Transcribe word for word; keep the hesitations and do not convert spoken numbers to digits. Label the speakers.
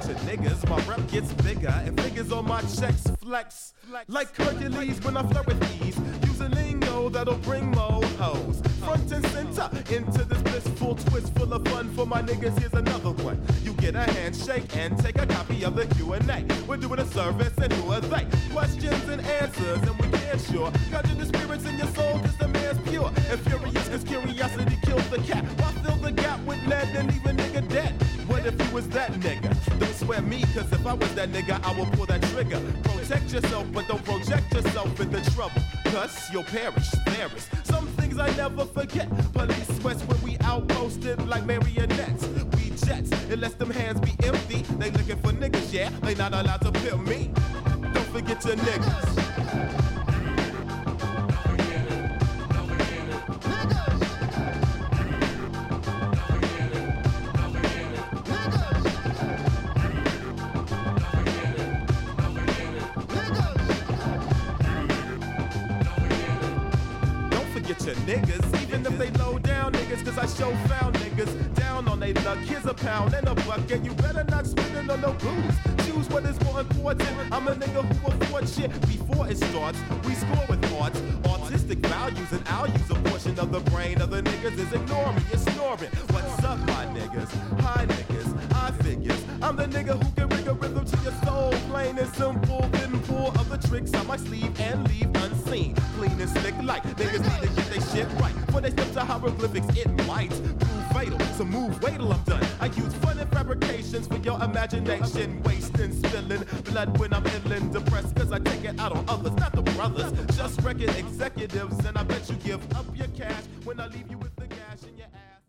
Speaker 1: to niggas, my rep gets bigger and figures on my checks flex. Like Hercules when I flirt with ease, using lingo that'll bring mo hoes front and center into this blissful twist full of fun for my niggas. Here's another one. You get a handshake and take a copy of the Q and A. We're doing a service and who are they? Questions and answers and we can't sure. Conjure the spirits in your soul cause the man's pure and furious cause curiosity kills the cat. Why fill the gap with lead and leave a nigga dead? What if you was that nigga? Don't swear me cause if I was that nigga I will pull that trigger. Protect yourself but don't project yourself into trouble cause you'll perish. There is some things I never forget. Police sweats when we outposted like marionettes. We jets, it lets them hands be empty. They looking for niggas, yeah, they not allowed to pimp me. Don't forget your niggas. Your niggas, even if they low down niggas, cause I show found niggas down on they luck. Here's a pound and a buck, and you better not spend it on no booze. Choose what is more important. I'm a nigga who afford shit before it starts. We score with hearts, artistic values, and I'll use a portion of the brain. Other niggas is ignoring, you're snoring. What's up, my niggas? Hi, niggas, I figures. I'm the nigga who can bring a rhythm to your soul. Plain and simple, then pull other tricks on my sleeve and leave unseen. Clean and slick like niggas need to get they shit right. When they step to hieroglyphics, it might prove fatal. So move, wait till I'm done. I use fun and fabrications for your imagination. Wasting, spilling blood when I'm ill and depressed. Cause I take it out on others, not the brothers. Just record executives, and I bet you give up your cash when I leave you with the